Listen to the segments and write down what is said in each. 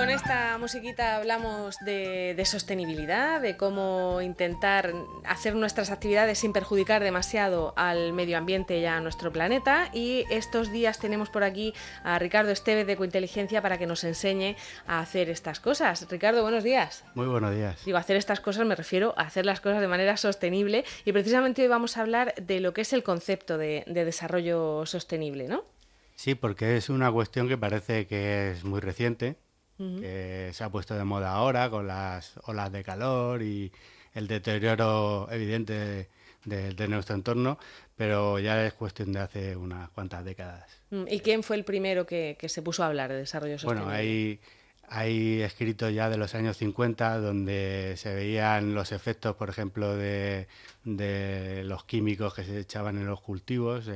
con esta musiquita hablamos de sostenibilidad, de cómo intentar hacer nuestras actividades sin perjudicar demasiado al medio ambiente y a nuestro planeta. Y estos días tenemos por aquí a Ricardo Estevez de Ecointeligencia para que nos enseñe a hacer estas cosas. Ricardo, buenos días. Muy buenos días. Digo, hacer estas cosas me refiero a hacer las cosas de manera sostenible y precisamente hoy vamos a hablar de lo que es el concepto de desarrollo sostenible, ¿no? Sí, porque es una cuestión que parece que es muy reciente, que se ha puesto de moda ahora con las olas de calor y el deterioro evidente de nuestro entorno, pero ya es cuestión de hace unas cuantas décadas. ¿Y quién fue el primero que se puso a hablar de desarrollo sostenible? Bueno, hay escritos ya de los años 50 donde se veían los efectos, por ejemplo, de los químicos que se echaban en los cultivos,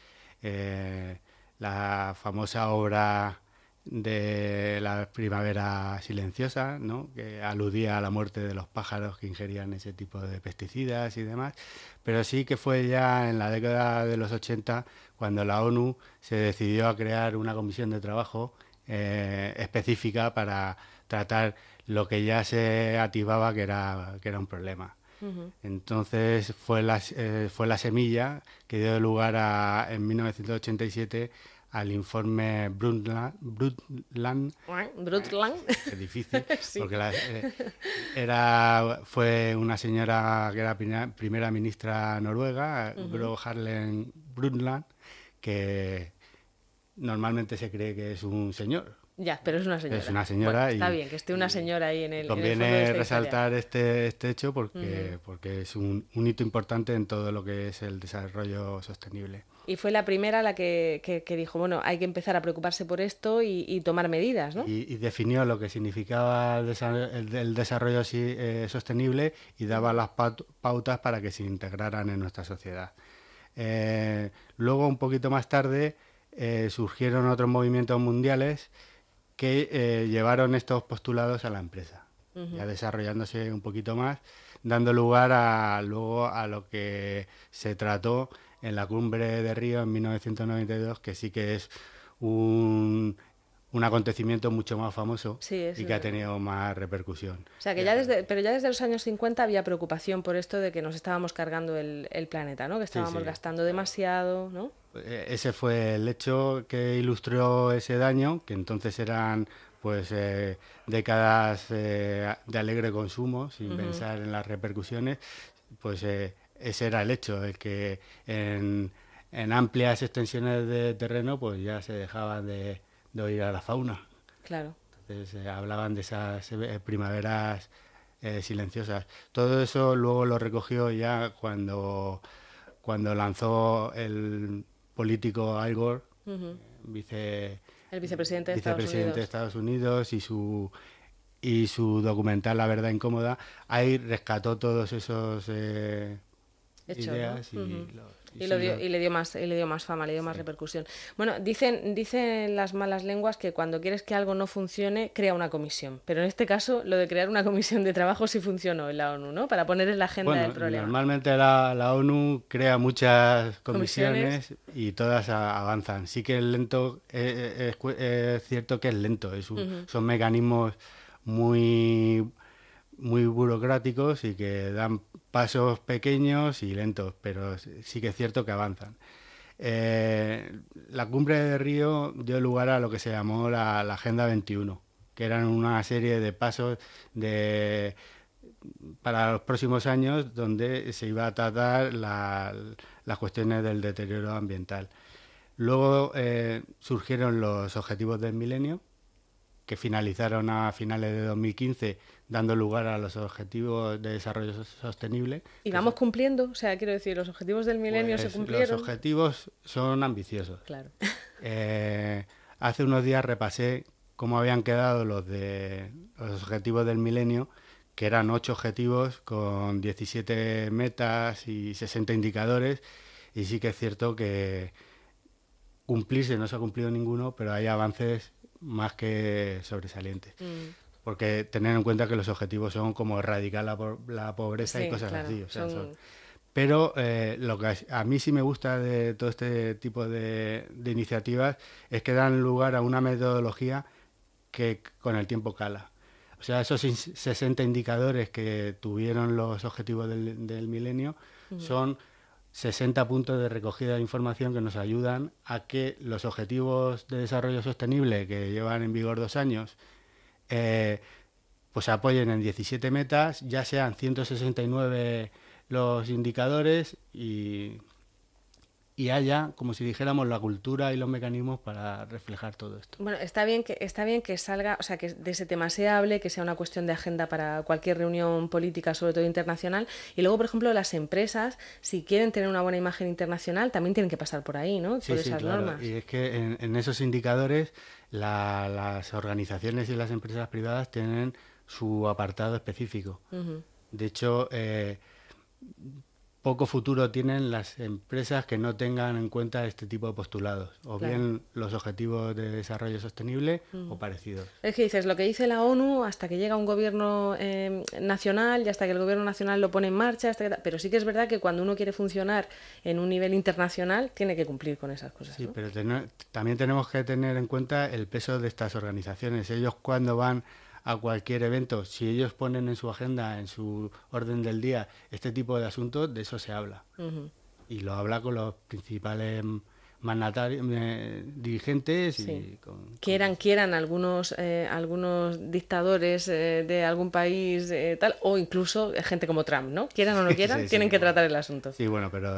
la famosa obra de la primavera silenciosa, ¿no?, que aludía a la muerte de los pájaros que ingerían ese tipo de pesticidas y demás, pero sí que fue ya en la década de los 80 cuando la ONU se decidió a crear una comisión de trabajo específica para tratar lo que ya se atisbaba que era un problema. Entonces fue la semilla que dio lugar en 1987 al informe Brundtland. Es difícil, sí. Porque fue una señora que era primera ministra noruega, Gro Harlem Brundtland, que normalmente se cree que es un señor. Ya, pero es una señora. Es una señora. Bueno, está bien que esté una señora ahí en el conviene fondo de esta resaltar este hecho porque es un hito importante en todo lo que es el desarrollo sostenible. Y fue la primera la que dijo, bueno, hay que empezar a preocuparse por esto y tomar medidas, ¿no? Y definió lo que significaba el desarrollo sostenible y daba las pautas para que se integraran en nuestra sociedad. Luego, un poquito más tarde, surgieron otros movimientos mundiales que llevaron estos postulados a la empresa, ya desarrollándose un poquito más, dando lugar luego a lo que se trató en la Cumbre de Río en 1992, que sí que es un acontecimiento mucho más famoso y que ha tenido más repercusión. O sea, que ya desde los años 50 había preocupación por esto de que nos estábamos cargando el planeta, ¿no? Que estábamos gastando demasiado, ¿no? Ese fue el hecho que ilustró ese daño, que entonces eran pues décadas de alegre consumo, sin pensar en las repercusiones. Pues ese era el hecho, el que en amplias extensiones de terreno pues ya se dejaban de oír a la fauna. Claro. Entonces hablaban de esas primaveras silenciosas. Todo eso luego lo recogió ya cuando lanzó el político Al Gore, el vicepresidente de Estados Unidos y su documental La verdad incómoda. Ahí rescató todos esos ideas, ¿no? Y le dio más fama, le dio más repercusión. Bueno, dicen las malas lenguas que cuando quieres que algo no funcione, crea una comisión. Pero en este caso, lo de crear una comisión de trabajo sí funcionó en la ONU, ¿no? Para poner en la agenda el problema. Normalmente la ONU crea muchas comisiones y todas avanzan. Sí que es lento, es cierto que es lento. Son mecanismos muy burocráticos y que dan pasos pequeños y lentos, pero sí que es cierto que avanzan. La Cumbre de Río dio lugar a lo que se llamó la Agenda 21, que eran una serie de pasos para los próximos años donde se iba a tratar las cuestiones del deterioro ambiental. Luego surgieron los Objetivos del Milenio, que finalizaron a finales de 2015, dando lugar a los Objetivos de Desarrollo Sostenible. ¿Y vamos cumpliendo? O sea, quiero decir, ¿los Objetivos del Milenio pues se cumplieron? Los objetivos son ambiciosos. Claro. Hace unos días repasé cómo habían quedado los Objetivos del Milenio, que eran 8 objetivos con 17 metas y 60 indicadores, y sí que es cierto que cumplirse no se ha cumplido ninguno, pero hay avances más que sobresalientes. Porque tener en cuenta que los objetivos son como erradicar la pobreza y cosas así. O sea, Pero lo que a mí sí me gusta de todo este tipo de iniciativas es que dan lugar a una metodología que con el tiempo cala. O sea, esos 60 indicadores que tuvieron los objetivos del milenio son 60 puntos de recogida de información que nos ayudan a que los objetivos de desarrollo sostenible que llevan en vigor 2 años pues se apoyen en 17 metas, ya sean 169 los indicadores y haya, como si dijéramos, la cultura y los mecanismos para reflejar todo esto. Bueno, está bien que salga, o sea, que de ese tema se hable, que sea una cuestión de agenda para cualquier reunión política, sobre todo internacional. Y luego, por ejemplo, las empresas, si quieren tener una buena imagen internacional, también tienen que pasar por ahí, ¿no? Sí, por sí, esas claro. normas. Y es que en esos indicadores las organizaciones y las empresas privadas tienen su apartado específico. De hecho, poco futuro tienen las empresas que no tengan en cuenta este tipo de postulados, o Claro. bien los objetivos de desarrollo sostenible o parecidos. Es que dices, lo que dice la ONU hasta que llega un gobierno nacional y hasta que el gobierno nacional lo pone en marcha, pero sí que es verdad que cuando uno quiere funcionar en un nivel internacional tiene que cumplir con esas cosas. Sí, ¿no? pero también tenemos que tener en cuenta el peso de estas organizaciones. Ellos cuando van a cualquier evento, si ellos ponen en su agenda, en su orden del día, este tipo de asuntos, de eso se habla. Y lo habla con los principales mandatarios, dirigentes. Sí. Y Quieran algunos dictadores de algún país tal, o incluso gente como Trump, ¿no? Quieran o no quieran, Sí, tienen que tratar el asunto. Sí, bueno, pero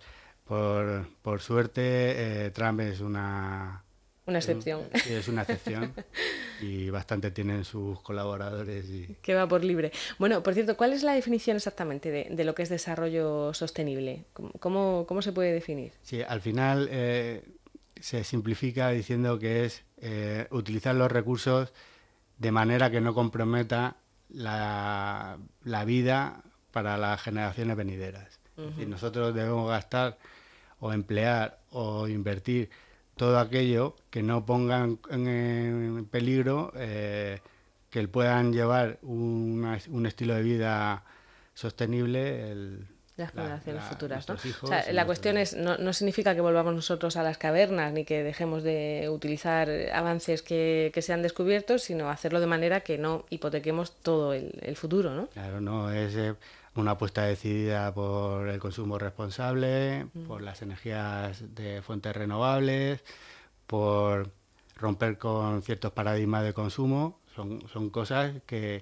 por suerte Trump es Una excepción. Sí, es una excepción y bastante tienen sus colaboradores. Que va por libre. Bueno, por cierto, ¿cuál es la definición exactamente de lo que es desarrollo sostenible? ¿Cómo se puede definir? Sí, al final se simplifica diciendo que es utilizar los recursos de manera que no comprometa la vida para las generaciones venideras. Es decir, nosotros debemos gastar o emplear o invertir todo aquello que no pongan en peligro que puedan llevar un estilo de vida sostenible las generaciones futuras, ¿no? Hijos, o sea, la cuestión es, no significa que volvamos nosotros a las cavernas ni que dejemos de utilizar avances que se han descubierto, sino hacerlo de manera que no hipotequemos todo el futuro, ¿no? Claro, no, es una apuesta decidida por el consumo responsable, por las energías de fuentes renovables, por romper con ciertos paradigmas de consumo. Son cosas que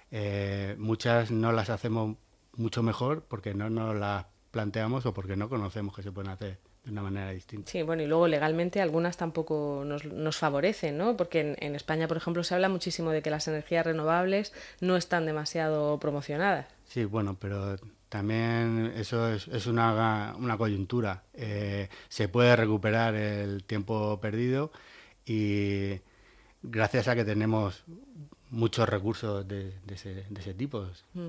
muchas no las hacemos mucho mejor porque no nos las planteamos o porque no conocemos que se pueden hacer de una manera distinta. Sí, bueno, y luego legalmente algunas tampoco nos favorecen, ¿no? Porque en España, por ejemplo, se habla muchísimo de que las energías renovables no están demasiado promocionadas. Sí, bueno, pero también eso es una coyuntura. Se puede recuperar el tiempo perdido y gracias a que tenemos muchos recursos de ese tipo.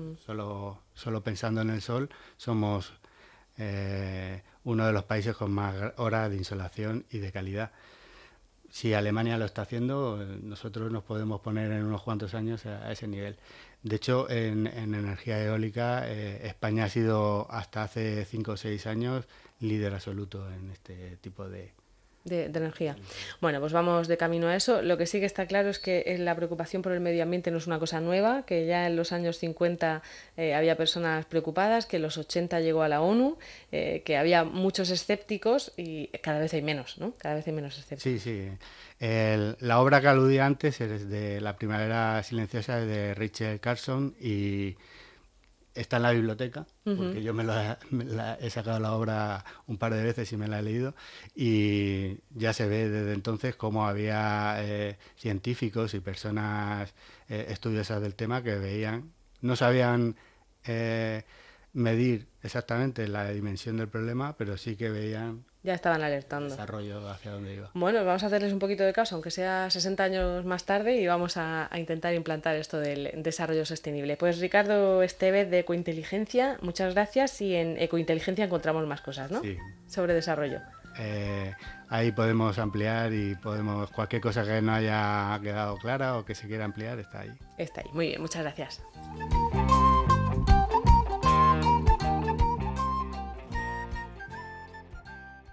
Solo pensando en el sol, somos uno de los países con más horas de insolación y de calidad. Si Alemania lo está haciendo, nosotros nos podemos poner en unos cuantos años a ese nivel. De hecho, en energía eólica, España ha sido hasta hace 5 o 6 años líder absoluto en este tipo de energía. Bueno, pues vamos de camino a eso. Lo que sí que está claro es que la preocupación por el medio ambiente no es una cosa nueva, que ya en los años 50 había personas preocupadas, que en los 80 llegó a la ONU, que había muchos escépticos y cada vez hay menos, ¿no? Cada vez hay menos escépticos. Sí. La obra que aludí antes es de La primavera silenciosa de Rachel Carson y está en la biblioteca, porque yo he sacado la obra un par de veces y me la he leído, y ya se ve desde entonces cómo había científicos y personas estudiosas del tema que no sabían medir exactamente la dimensión del problema, pero sí que veían ya estaban alertando. El desarrollo hacia dónde iba. Bueno, vamos a hacerles un poquito de caso, aunque sea 60 años más tarde, y vamos a intentar implantar esto del desarrollo sostenible. Pues Ricardo Estevez de Ecointeligencia, muchas gracias, y en Ecointeligencia encontramos más cosas, ¿no? Sí. Sobre desarrollo. Ahí podemos ampliar y cualquier cosa que no haya quedado clara o que se quiera ampliar está ahí. Está ahí, muy bien, muchas gracias.